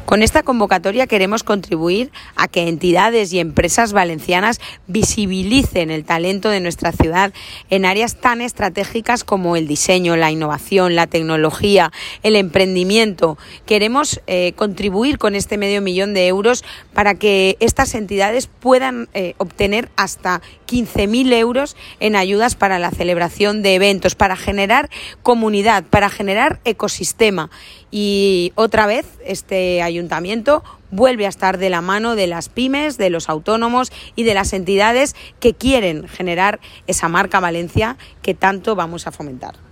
Con esta convocatoria queremos contribuir a que entidades y empresas valencianas visibilicen el talento de nuestra ciudad en áreas tan estratégicas como el diseño, la innovación, la tecnología, el emprendimiento. Queremos contribuir con este €500,000 para que estas entidades puedan obtener hasta 15.000 euros en ayudas para la celebración de eventos, para generar comunidad, para generar ecosistema. Y otra vez este ayuntamiento vuelve a estar de la mano de las pymes, de los autónomos y de las entidades que quieren generar esa marca Valencia que tanto vamos a fomentar.